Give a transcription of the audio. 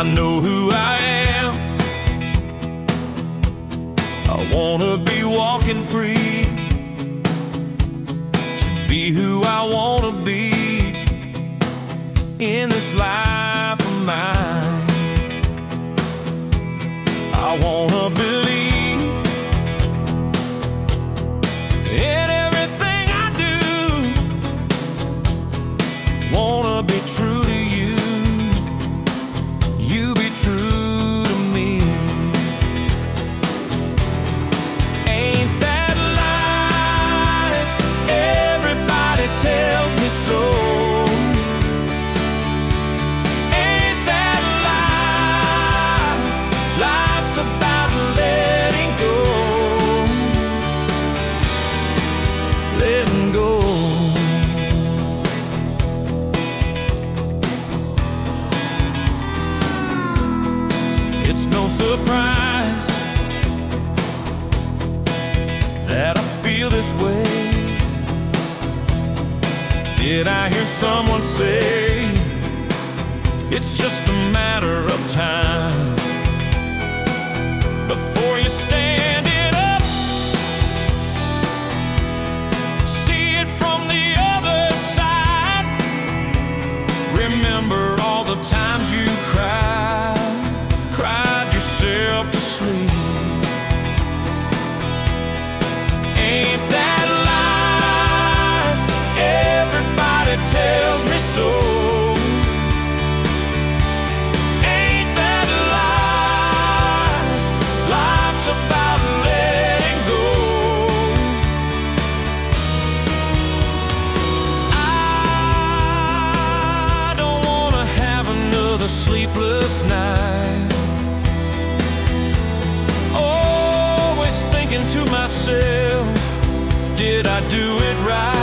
I know who I am. I wanna be walking free, to be who I wanna be in this life of mine. I wanna believe in everything I do, wanna be true to you, you be true to me. Ain't that life? Everybody tells me so. Ain't that life? Life's about letting go, letting go. It's no surprise that I feel this way. Did I hear someone say it's just a matter of time before you stand it up, see it from the other side? Remember all the times you cried yourself to sleep. Ain't that life? Everybody tells me so. Ain't that life? Life's about letting go. I don't wanna have another sleepless night, always thinking to myself, did I do it right?